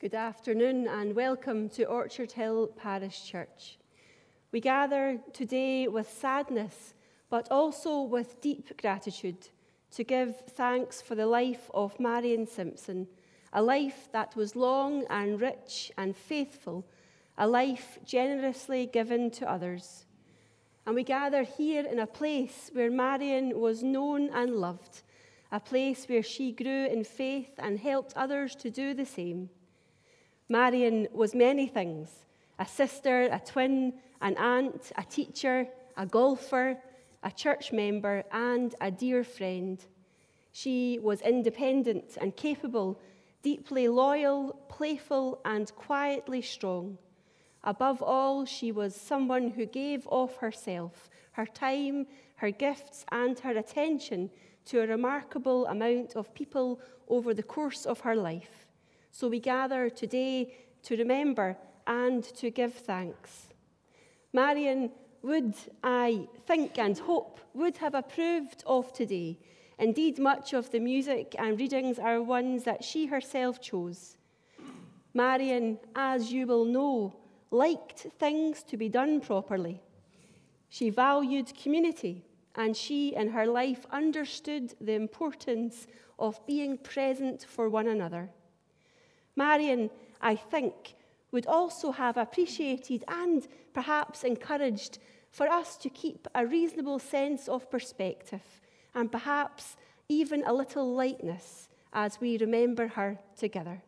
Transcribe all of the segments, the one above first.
Good afternoon and welcome to Orchard Hill Parish Church. We gather today with sadness, but also with deep gratitude to give thanks for the life of Marion Simpson, a life that was long and rich and faithful, a life generously given to others. And we gather here in a place where Marion was known and loved, a place where she grew in faith and helped others to do the same. Marion was many things: a sister, a twin, an aunt, a teacher, a golfer, a church member, and a dear friend. She was independent and capable, deeply loyal, playful, and quietly strong. Above all, she was someone who gave of herself, her time, her gifts, and her attention to a remarkable amount of people over the course of her life. So we gather today to remember and to give thanks. Marion would, I think and hope, would have approved of today. Indeed, much of the music and readings are ones that she herself chose. Marion, as you will know, liked things to be done properly. She valued community, and she in her life understood the importance of being present for one another. Marion, I think, would also have appreciated and perhaps encouraged for us to keep a reasonable sense of perspective and perhaps even a little lightness as we remember her together.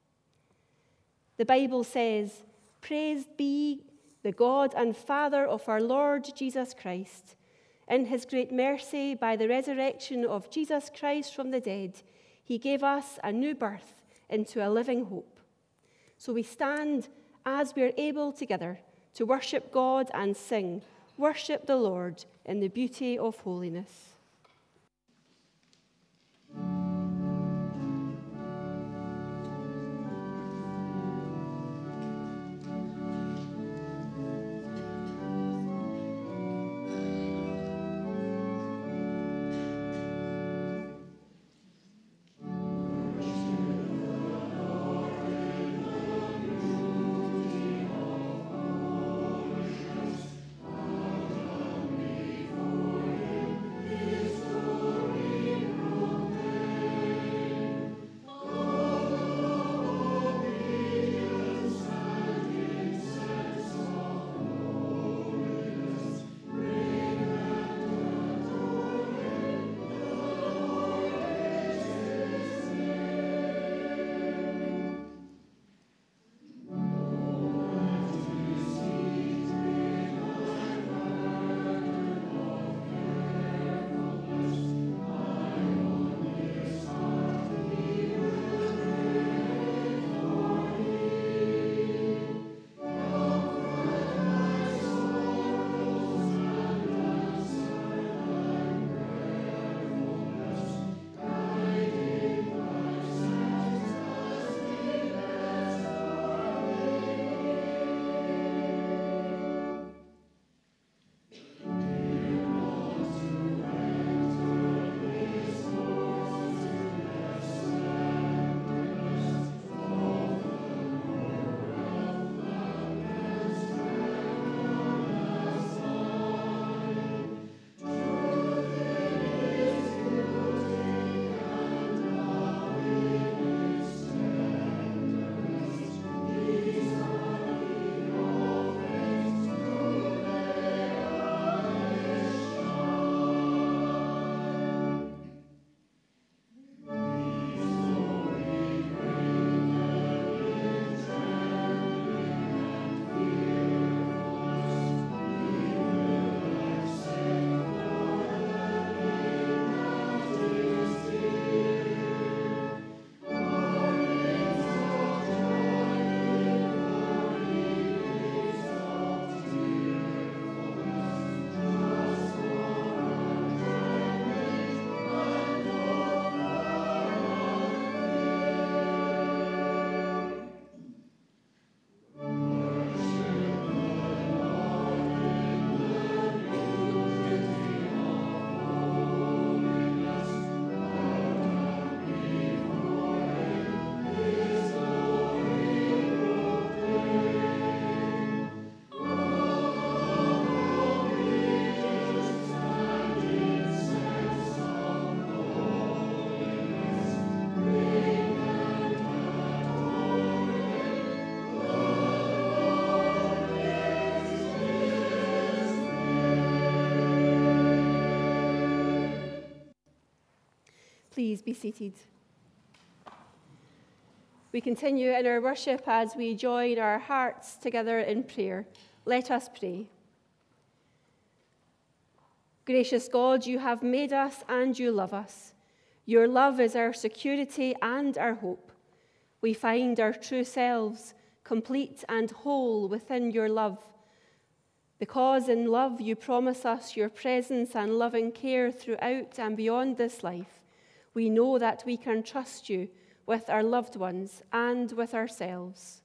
The Bible says, "Praised be the God and Father of our Lord Jesus Christ. In his great mercy, by the resurrection of Jesus Christ from the dead, he gave us a new birth into a living hope." So we stand as we are able together to worship God and sing, "Worship the Lord in the beauty of holiness." Please be seated. We continue in our worship as we join our hearts together in prayer. Let us pray. Gracious God, you have made us and you love us. Your love is our security and our hope. We find our true selves, complete and whole within your love. Because in love you promise us your presence and loving care throughout and beyond this life, we know that we can trust you with our loved ones and with ourselves.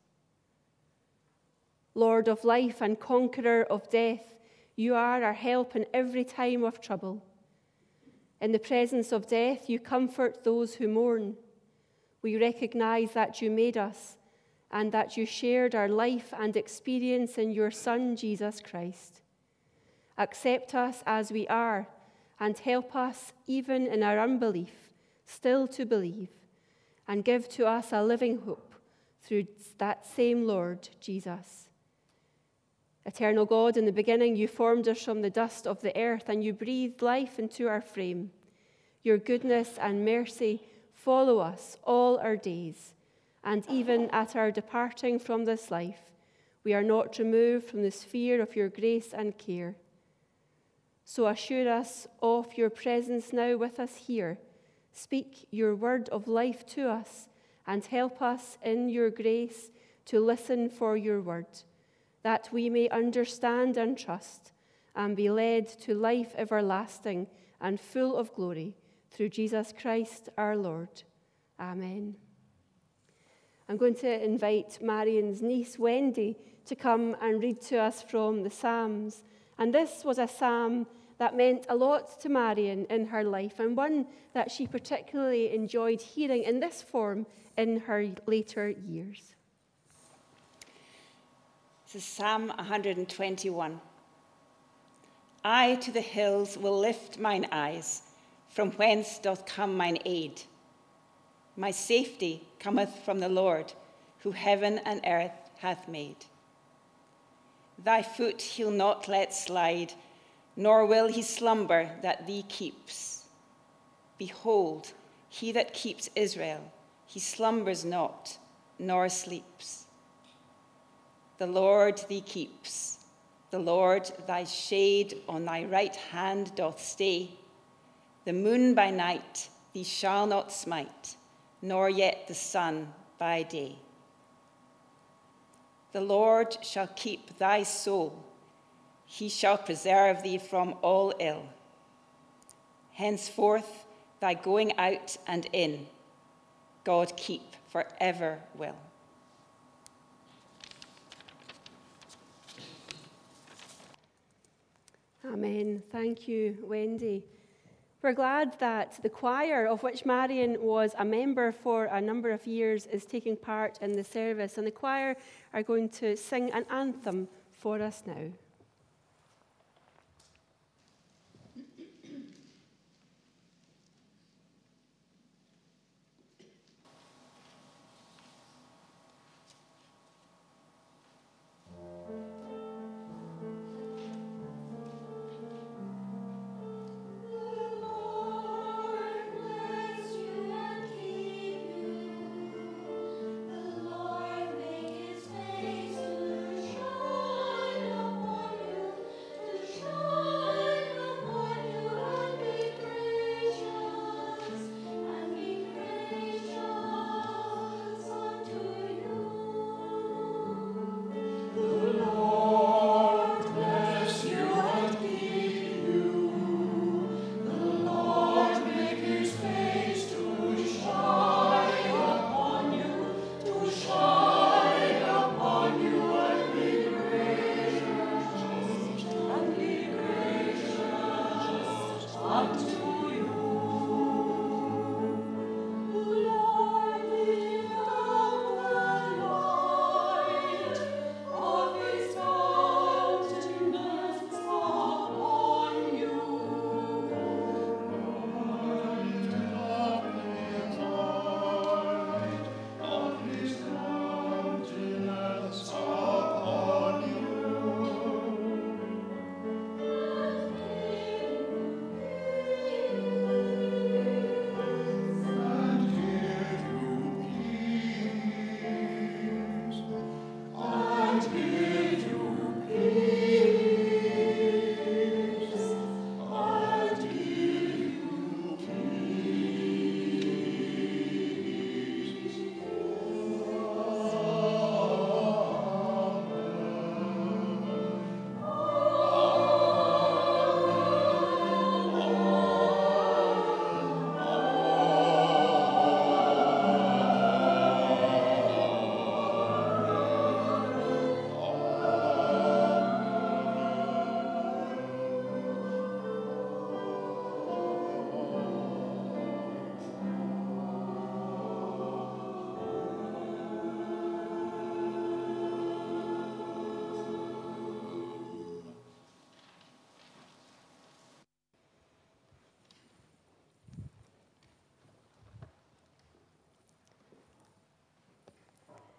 Lord of life and conqueror of death, you are our help in every time of trouble. In the presence of death, you comfort those who mourn. We recognize that you made us and that you shared our life and experience in your Son, Jesus Christ. Accept us as we are and help us, even in our unbelief, still to believe, and give to us a living hope through that same Lord Jesus. Eternal God, in the beginning you formed us from the dust of the earth and you breathed life into our frame. Your goodness and mercy follow us all our days, and even at our departing from this life, we are not removed from the sphere of your grace and care. So assure us of your presence now with us here. Speak your word of life to us and help us in your grace to listen for your word, that we may understand and trust and be led to life everlasting and full of glory through Jesus Christ our Lord. Amen. I'm going to invite Marion's niece, Wendy, to come and read to us from the Psalms. And this was a psalm that meant a lot to Marion in her life, and one that she particularly enjoyed hearing in this form in her later years. This is Psalm 121. I to the hills will lift mine eyes, from whence doth come mine aid. My safety cometh from the Lord, who heaven and earth hath made. Thy foot he'll not let slide, nor will he slumber that thee keeps. Behold, he that keeps Israel, he slumbers not, nor sleeps. The Lord thee keeps, the Lord thy shade on thy right hand doth stay. The moon by night thee shall not smite, nor yet the sun by day. The Lord shall keep thy soul, he shall preserve thee from all ill. Henceforth thy going out and in, God keep for ever will. Amen. Thank you, Wendy. We're glad that the choir, of which Marion was a member for a number of years, is taking part in the service, and the choir are going to sing an anthem for us now.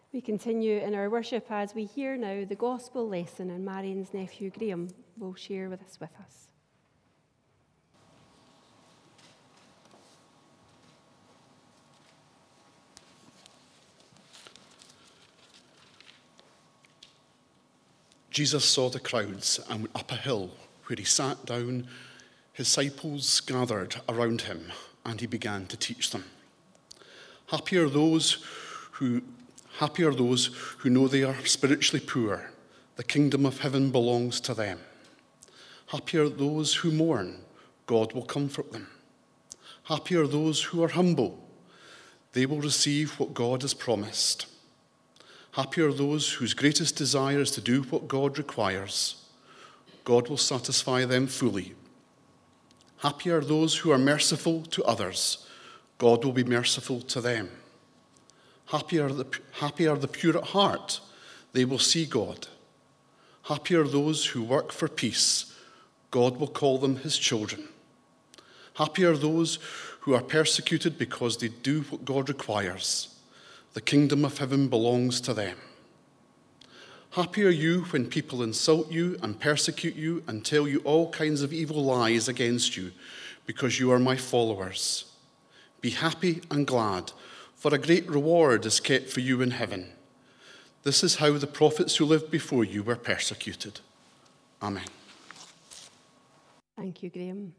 We continue in our worship as we hear now the gospel lesson, and Marion's nephew Graham will share with us. Jesus saw the crowds and went up a hill where he sat down. His disciples gathered around him and he began to teach them. Happy are those who know they are spiritually poor. The kingdom of heaven belongs to them. Happy are those who mourn. God will comfort them. Happy are those who are humble. They will receive what God has promised. Happy are those whose greatest desire is to do what God requires. God will satisfy them fully. Happy are those who are merciful to others. God will be merciful to them. Happy are the pure at heart. They will see God. Happy are those who work for peace. God will call them his children. Happy are those who are persecuted because they do what God requires. The kingdom of heaven belongs to them. Happy are you when people insult you and persecute you and tell you all kinds of evil lies against you because you are my followers. Be happy and glad, for a great reward is kept for you in heaven. This is how the prophets who lived before you were persecuted. Amen. Thank you, Graham.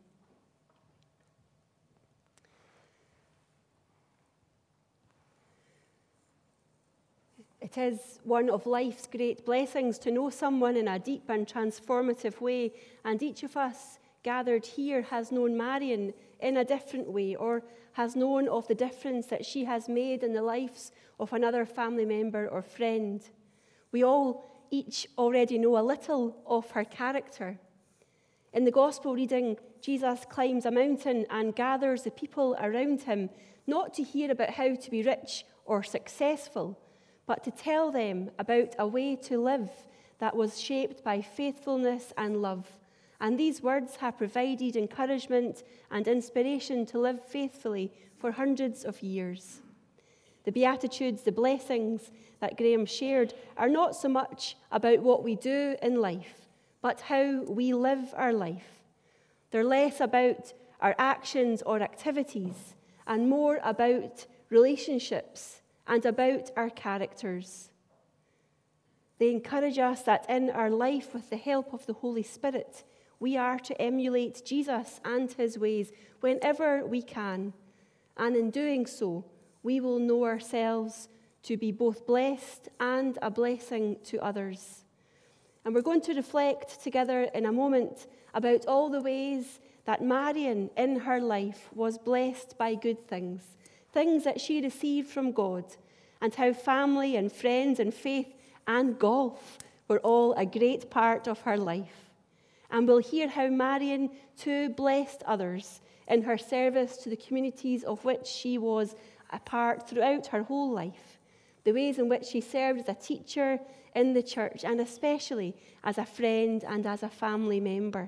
It is one of life's great blessings to know someone in a deep and transformative way, and each of us gathered here has known Marion in a different way, or has known of the difference that she has made in the lives of another family member or friend. We all each already know a little of her character. In the gospel reading, Jesus climbs a mountain and gathers the people around him, not to hear about how to be rich or successful, but to tell them about a way to live that was shaped by faithfulness and love. And these words have provided encouragement and inspiration to live faithfully for hundreds of years. The Beatitudes, the blessings that Graham shared, are not so much about what we do in life, but how we live our life. They're less about our actions or activities, and more about relationships and about our characters. They encourage us that in our life, with the help of the Holy Spirit, we are to emulate Jesus and his ways whenever we can. And in doing so, we will know ourselves to be both blessed and a blessing to others. And we're going to reflect together in a moment about all the ways that Marion in her life was blessed by good things, things that she received from God, and how family and friends and faith and golf were all a great part of her life. And we'll hear how Marion too blessed others in her service to the communities of which she was a part throughout her whole life, the ways in which she served as a teacher in the church, and especially as a friend and as a family member.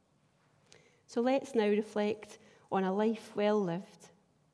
So let's now reflect on a life well lived.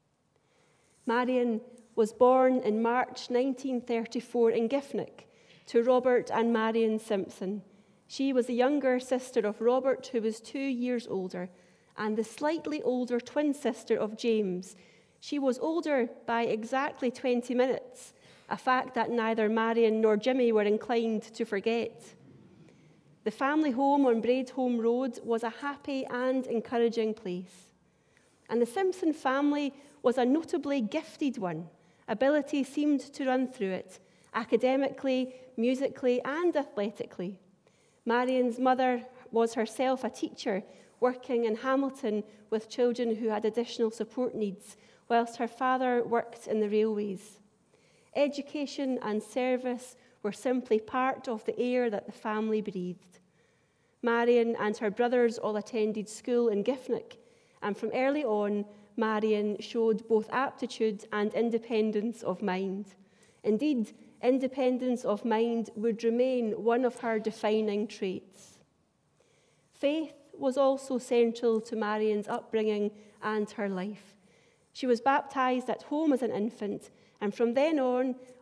Marion was born in March 1934 in Giffnock to Robert and Marion Simpson. She was the younger sister of Robert, who was 2 years older, and the slightly older twin sister of James. She was older by exactly 20 minutes, a fact that neither Marion nor Jimmy were inclined to forget. The family home on Braidholme Road was a happy and encouraging place. And the Simpson family was a notably gifted one. Ability seemed to run through it, academically, musically, and athletically. Marion's mother was herself a teacher, working in Hamilton with children who had additional support needs, whilst her father worked in the railways. Education and service were simply part of the air that the family breathed. Marion and her brothers all attended school in Giffnock, and from early on, Marion showed both aptitude and independence of mind. Indeed, independence of mind would remain one of her defining traits. Faith was also central to Marion's upbringing and her life. She was baptized at home as an infant, and from then on,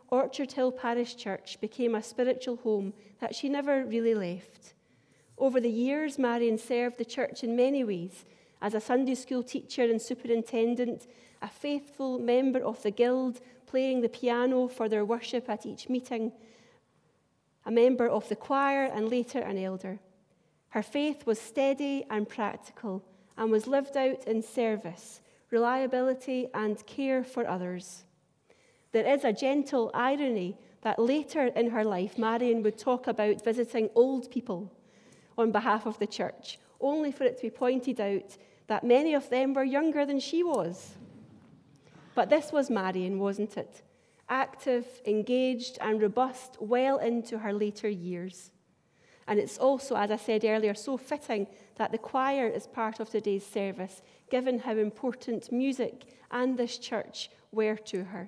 Orchard Hill Parish Church became a spiritual home that she never really left. Over the years, Marion served the church in many ways as a Sunday school teacher and superintendent, a faithful member of the guild, playing the piano for their worship at each meeting, a member of the choir, and later an elder. Her faith was steady and practical and was lived out in service, reliability, and care for others. There is a gentle irony that later in her life, Marion would talk about visiting old people on behalf of the church, only for it to be pointed out that many of them were younger than she was. But this was Marion, wasn't it? Active, engaged, and robust well into her later years. And it's also, as I said earlier, so fitting that the choir is part of today's service, given how important music and this church were to her.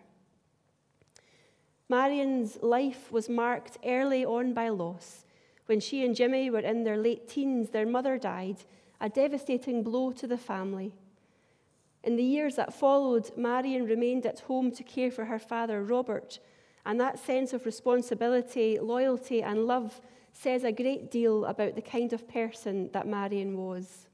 Marion's life was marked early on by loss. When she and Jimmy were in their late teens, their mother died, a devastating blow to the family. In the years that followed, Marion remained at home to care for her father, Robert, and that sense of responsibility, loyalty, and love says a great deal about the kind of person that Marion was.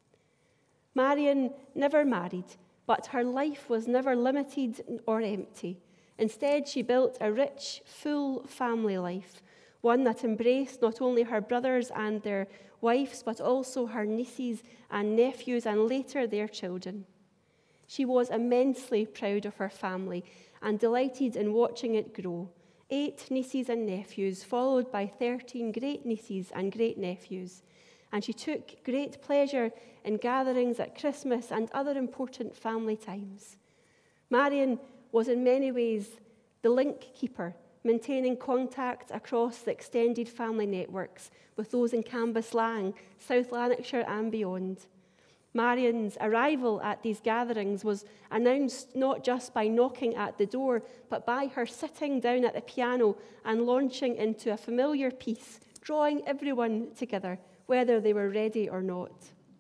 Marion never married, but her life was never limited or empty. Instead, she built a rich, full family life, one that embraced not only her brothers and their wives, but also her nieces and nephews, and later their children. She was immensely proud of her family and delighted in watching it grow. 8 nieces and nephews, followed by 13 great-nieces and great-nephews. And she took great pleasure in gatherings at Christmas and other important family times. Marion was in many ways the link keeper, maintaining contact across the extended family networks with those in Cambuslang, South Lanarkshire and beyond. Marion's arrival at these gatherings was announced not just by knocking at the door, but by her sitting down at the piano and launching into a familiar piece, drawing everyone together, whether they were ready or not.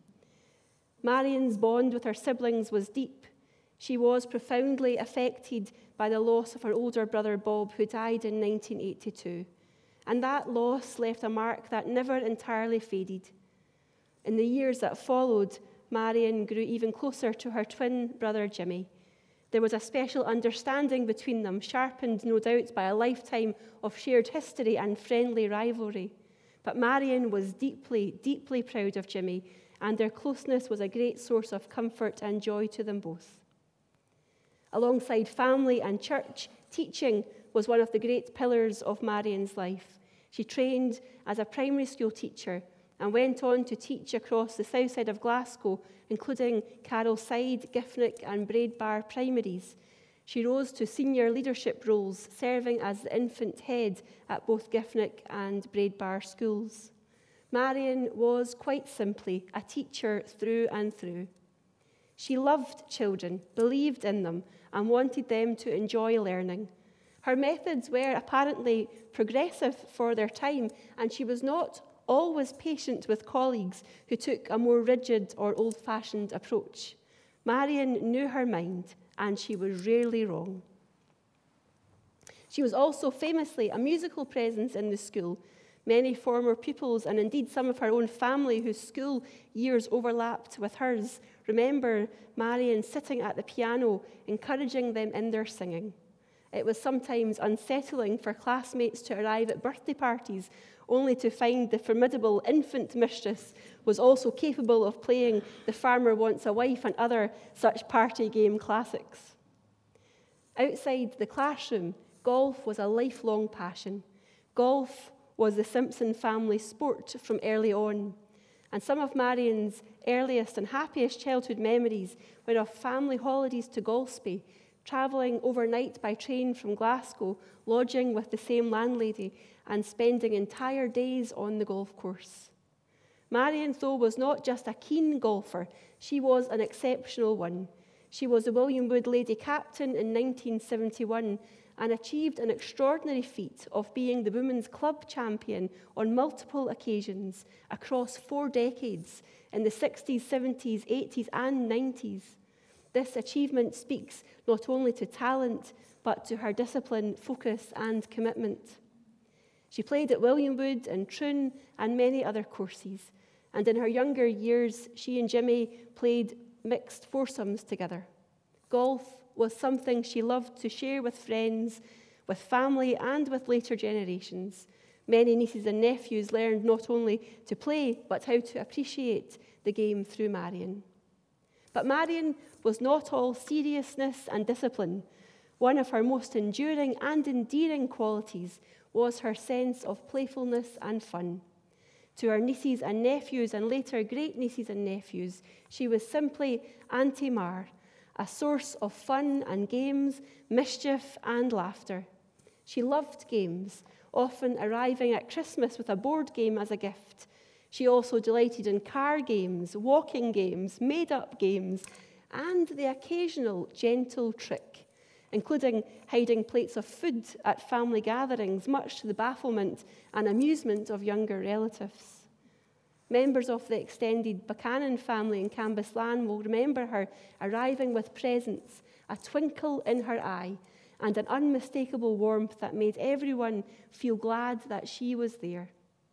Marion's bond with her siblings was deep. She was profoundly affected by the loss of her older brother Bob, who died in 1982. And that loss left a mark that never entirely faded. In the years that followed, Marion grew even closer to her twin brother Jimmy. There was a special understanding between them, sharpened no doubt by a lifetime of shared history and friendly rivalry. But Marion was deeply, deeply proud of Jimmy, and their closeness was a great source of comfort and joy to them both. Alongside family and church, teaching was one of the great pillars of Marion's life. She trained as a primary school teacher and went on to teach across the south side of Glasgow, including Carrollside, Giffnock and Braidbar primaries. She rose to senior leadership roles, serving as the infant head at both Giffnock and Braidbar schools. Marion was quite simply a teacher through and through. She loved children, believed in them, and wanted them to enjoy learning. Her methods were apparently progressive for their time, and she was not always patient with colleagues who took a more rigid or old-fashioned approach. Marion knew her mind, and she was rarely wrong. She was also famously a musical presence in the school. Many former pupils, and indeed some of her own family whose school years overlapped with hers, remember Marion sitting at the piano, encouraging them in their singing. It was sometimes unsettling for classmates to arrive at birthday parties only to find the formidable infant mistress was also capable of playing The Farmer Wants a Wife and other such party game classics. Outside the classroom, golf was a lifelong passion. Golf was the Simpson family sport from early on. And some of Marion's earliest and happiest childhood memories were of family holidays to Golspie, travelling overnight by train from Glasgow, lodging with the same landlady, and spending entire days on the golf course. Marion, though, was not just a keen golfer, she was an exceptional one. She was the William Wood Lady Captain in 1971 and achieved an extraordinary feat of being the women's club champion on multiple occasions across 4 decades in the 60s, 70s, 80s and 90s. This achievement speaks not only to talent, but to her discipline, focus, and commitment. She played at Williamwood and Troon and many other courses, and in her younger years, she and Jimmy played mixed foursomes together. Golf was something she loved to share with friends, with family, and with later generations. Many nieces and nephews learned not only to play, but how to appreciate the game through Marion. But Marion was not all seriousness and discipline. One of her most enduring and endearing qualities was her sense of playfulness and fun. To her nieces and nephews, and later great-nieces and nephews, she was simply Auntie Mar, a source of fun and games, mischief and laughter. She loved games, often arriving at Christmas with a board game as a gift. She also delighted in car games, walking games, made-up games, and the occasional gentle trick, including hiding plates of food at family gatherings, much to the bafflement and amusement of younger relatives. Members of the extended Buchanan family in Cambuslan will remember her arriving with presents, a twinkle in her eye, and an unmistakable warmth that made everyone feel glad that she was there.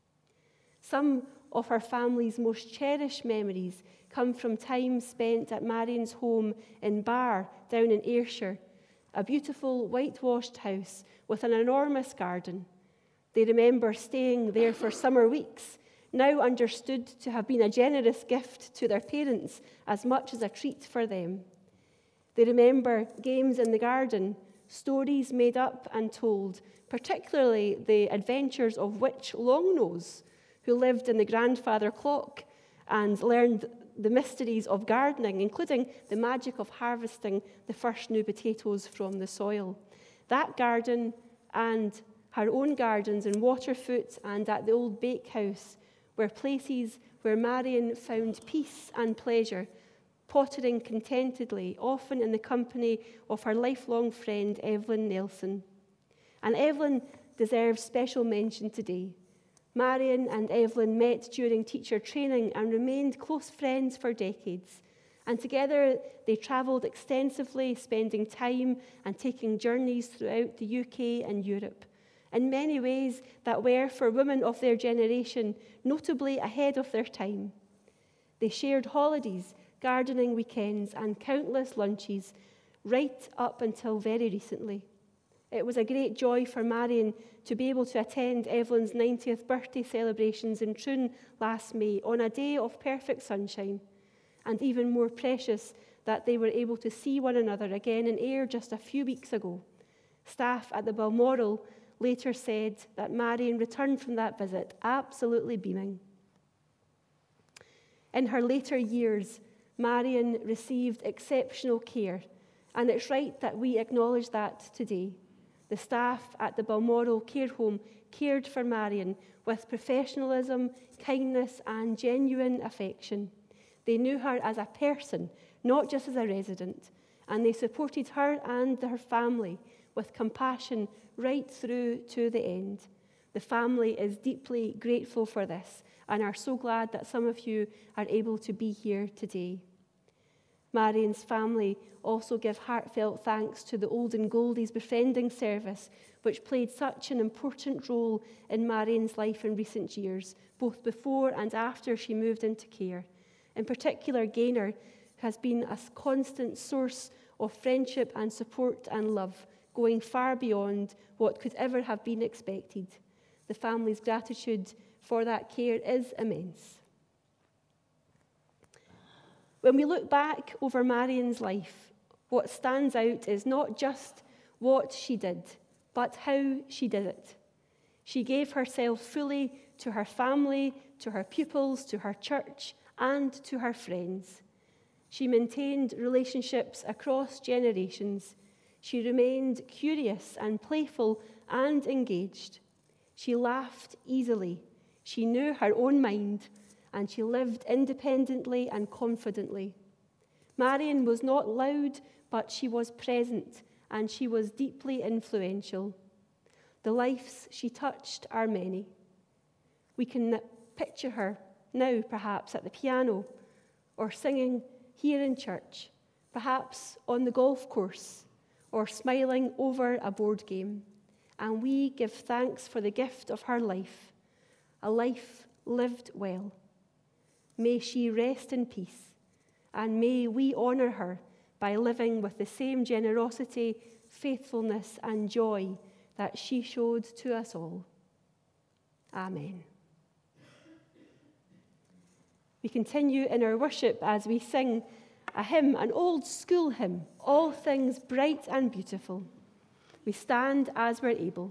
Some of her family's most cherished memories come from time spent at Marion's home in Barr, down in Ayrshire, a beautiful whitewashed house with an enormous garden. They remember staying there for summer weeks, now understood to have been a generous gift to their parents as much as a treat for them. They remember games in the garden, stories made up and told, particularly the adventures of Witch Longnose, who lived in the grandfather clock and learned the mysteries of gardening, including the magic of harvesting the first new potatoes from the soil. That garden and her own gardens in Waterfoot and at the old bakehouse were places where Marion found peace and pleasure, pottering contentedly, often in the company of her lifelong friend Evelyn Nelson. And Evelyn deserves special mention today. Marion and Evelyn met during teacher training and remained close friends for decades. And together they travelled extensively, spending time and taking journeys throughout the UK and Europe, in many ways that were, for women of their generation, notably ahead of their time. They shared holidays, gardening weekends, and countless lunches, right up until very recently. It was a great joy for Marion to be able to attend Evelyn's 90th birthday celebrations in Troon last May on a day of perfect sunshine, and even more precious that they were able to see one another again in Ayr just a few weeks ago. Staff at the Balmoral later said that Marion returned from that visit absolutely beaming. In her later years, Marion received exceptional care, and it's right that we acknowledge that today. The staff at the Balmoral Care Home cared for Marion with professionalism, kindness, and genuine affection. They knew her as a person, not just as a resident, and they supported her and her family with compassion right through to the end. The family is deeply grateful for this and are so glad that some of you are able to be here today. Marion's family also give heartfelt thanks to the Olden Goldies befriending service, which played such an important role in Marion's life in recent years, both before and after she moved into care. In particular, Gaynor has been a constant source of friendship and support and love, going far beyond what could ever have been expected. The family's gratitude for that care is immense. When we look back over Marion's life, what stands out is not just what she did, but how she did it. She gave herself fully to her family, to her pupils, to her church, and to her friends. She maintained relationships across generations. She remained curious and playful and engaged. She laughed easily. She knew her own mind, and she lived independently and confidently. Marion was not loud, but she was present, and she was deeply influential. The lives she touched are many. We can picture her now, perhaps, at the piano, or singing here in church, perhaps on the golf course or smiling over a board game, and we give thanks for the gift of her life, a life lived well. May she rest in peace, and may we honour her by living with the same generosity, faithfulness, and joy that she showed to us all. Amen. We continue in our worship as we sing a hymn, an old school hymn, All Things Bright and Beautiful. We stand as we're able.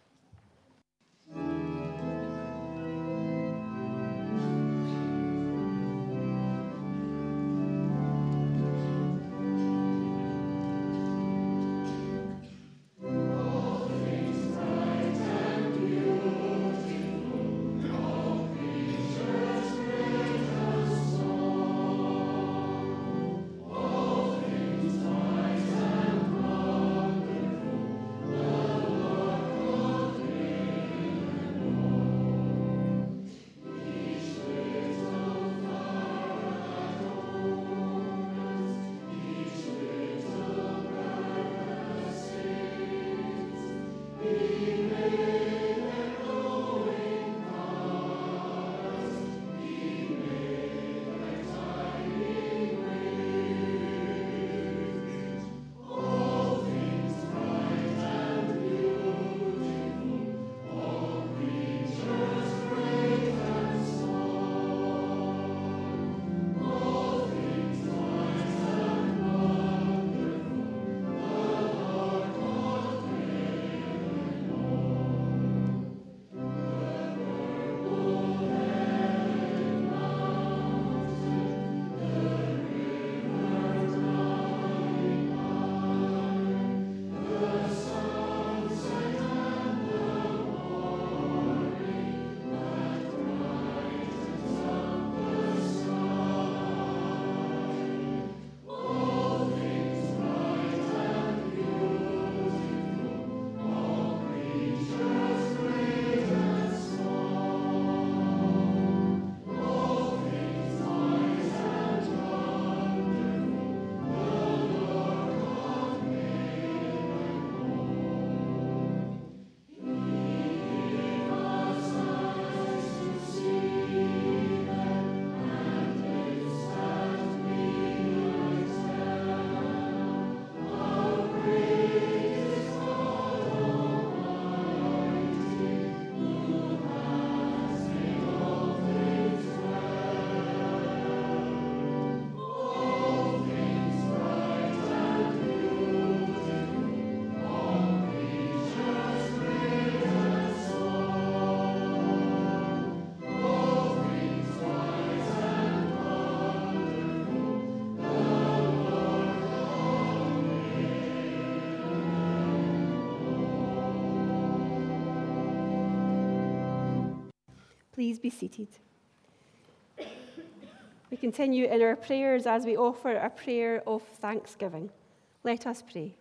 Please be seated. We continue in our prayers as we offer a prayer of thanksgiving. Let us pray.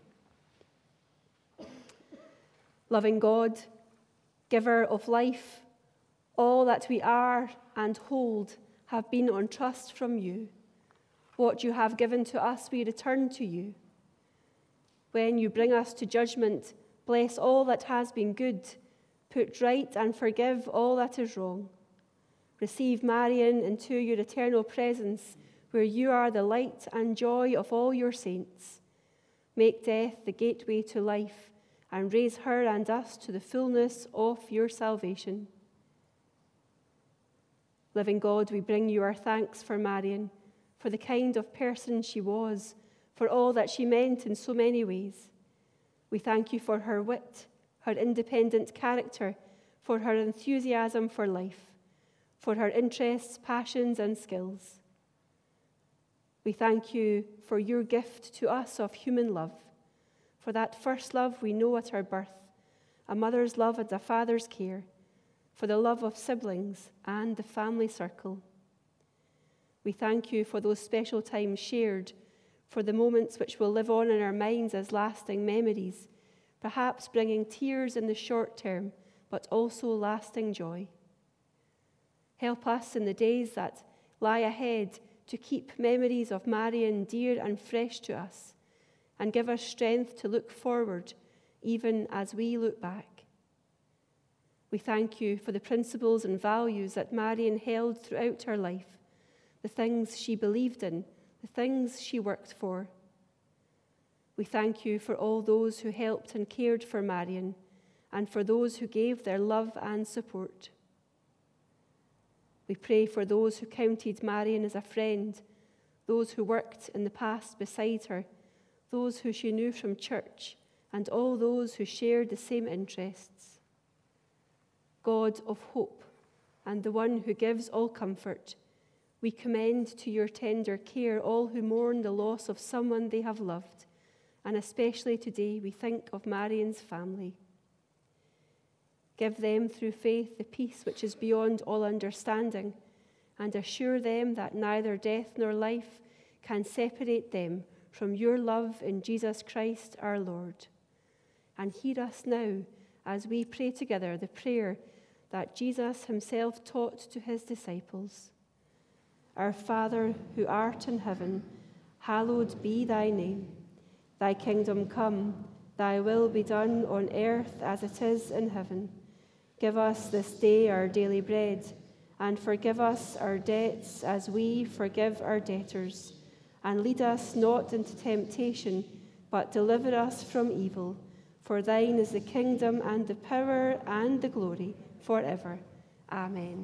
Loving God, giver of life, all that we are and hold have been on trust from you. What you have given to us, we return to you. When you bring us to judgment, bless all that has been good, put right and forgive all that is wrong. Receive Marian into your eternal presence, where you are the light and joy of all your saints. Make death the gateway to life, and raise her and us to the fullness of your salvation. Living God, we bring you our thanks for Marian, for the kind of person she was, for all that she meant in so many ways. We thank you for her wit, her independent character, for her enthusiasm for life, for her interests, passions, and skills. We thank you for your gift to us of human love, for that first love we know at our birth, a mother's love and a father's care, for the love of siblings and the family circle. We thank you for those special times shared, for the moments which will live on in our minds as lasting memories, perhaps bringing tears in the short term, but also lasting joy. Help us in the days that lie ahead to keep memories of Marian dear and fresh to us, and give us strength to look forward even as we look back. We thank you for the principles and values that Marian held throughout her life, the things she believed in, the things she worked for. We thank you for all those who helped and cared for Marian, and for those who gave their love and support. We pray for those who counted Marian as a friend, those who worked in the past beside her, those who she knew from church, and all those who shared the same interests. God of hope, and the one who gives all comfort, we commend to your tender care all who mourn the loss of someone they have loved, and especially today we think of Marian's family. Give them through faith the peace which is beyond all understanding, and assure them that neither death nor life can separate them from your love in Jesus Christ our Lord. And hear us now as we pray together the prayer that Jesus himself taught to his disciples. Our Father, who art in heaven, hallowed be thy name. Thy kingdom come, thy will be done on earth as it is in heaven. Give us this day our daily bread, and forgive us our debts as we forgive our debtors. And lead us not into temptation, but deliver us from evil. For thine is the kingdom and the power and the glory forever. Amen.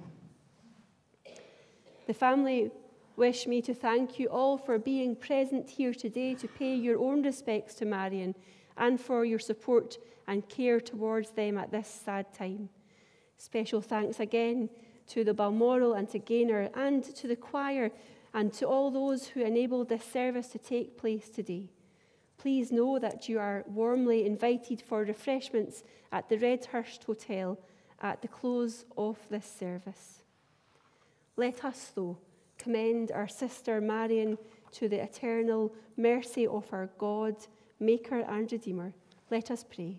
The family wish me to thank you all for being present here today to pay your own respects to Marian and for your support and care towards them at this sad time. Special thanks again to the Balmoral and to Gaynor and to the choir and to all those who enabled this service to take place today. Please know that you are warmly invited for refreshments at the Redhurst Hotel at the close of this service. Let us, though, commend our sister Marian to the eternal mercy of our God, Maker and Redeemer. Let us pray.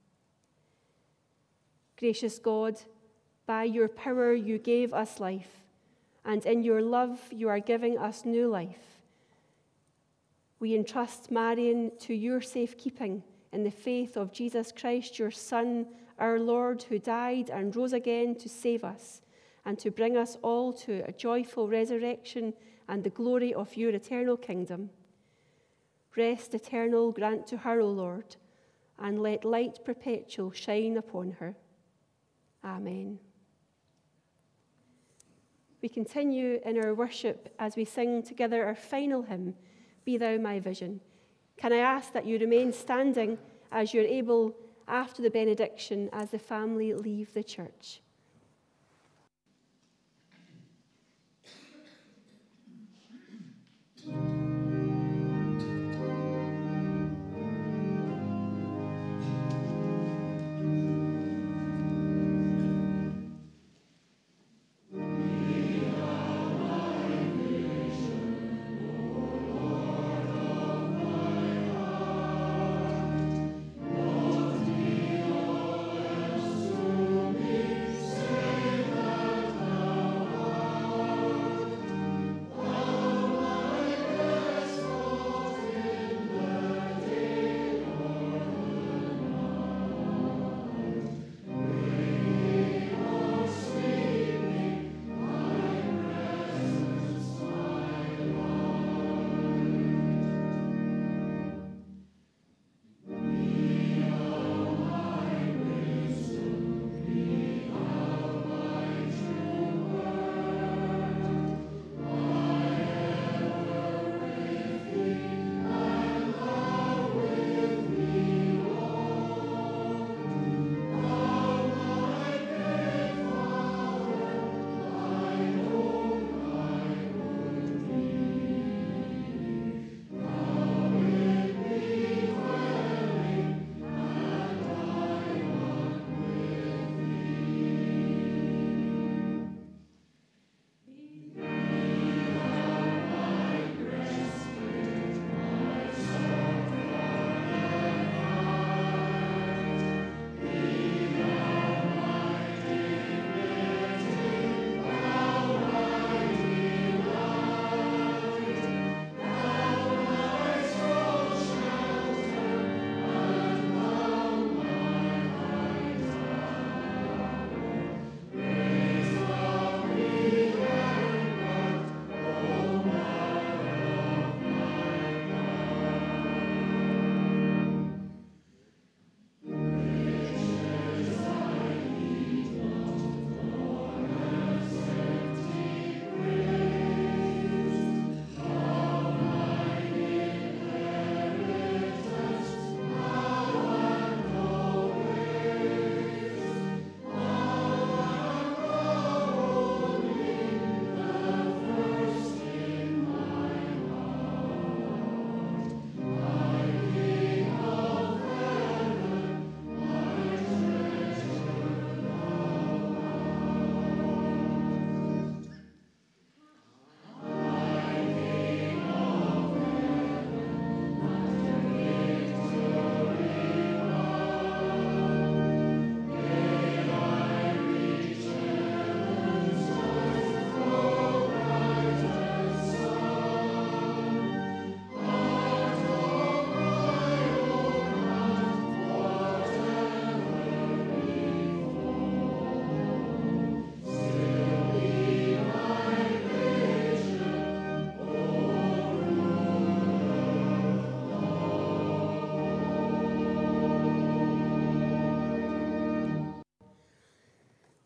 Gracious God, by your power you gave us life, and in your love you are giving us new life. We entrust Marian to your safekeeping in the faith of Jesus Christ, your Son, our Lord, who died and rose again to save us and to bring us all to a joyful resurrection and the glory of your eternal kingdom. Rest eternal grant to her, O Lord, and let light perpetual shine upon her. Amen. We continue in our worship as we sing together our final hymn, Be Thou My Vision. Can I ask that you remain standing as you're able after the benediction as the family leave the church?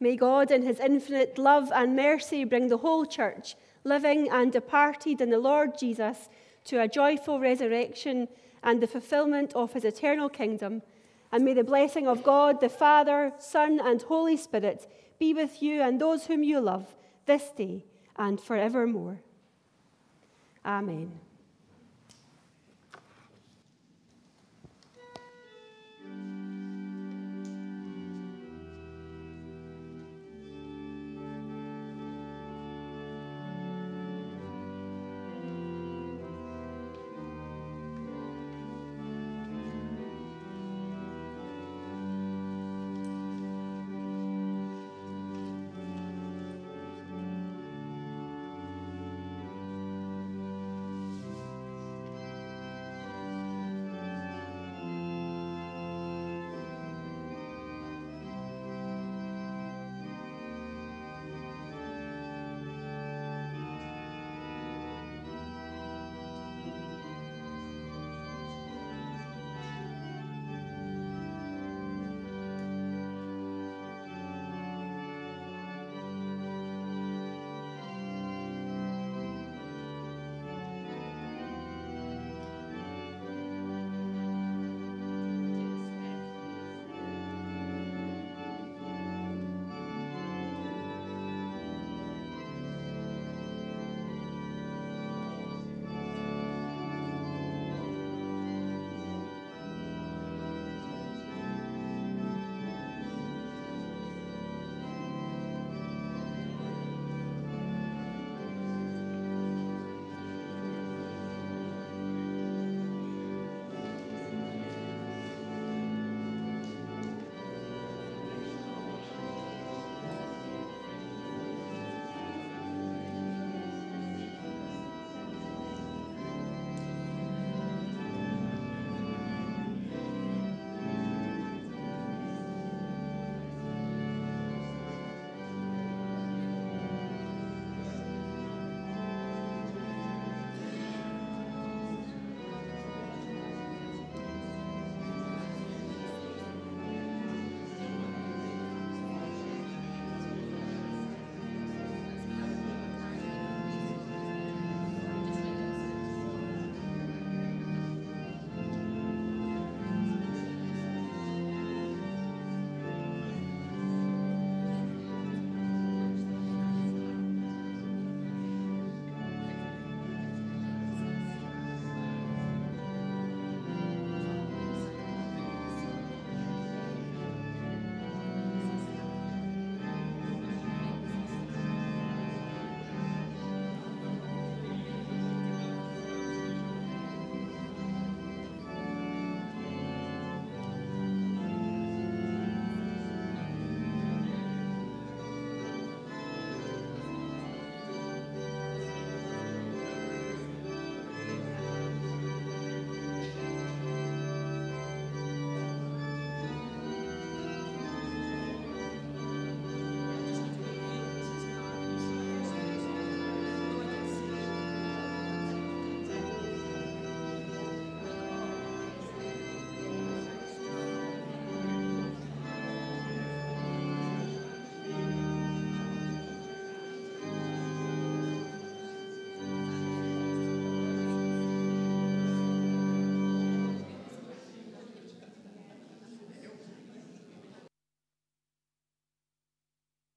May God in his infinite love and mercy bring the whole church, living and departed in the Lord Jesus, to a joyful resurrection and the fulfillment of his eternal kingdom. And may the blessing of God, the Father, Son, and Holy Spirit be with you and those whom you love this day and forevermore. Amen.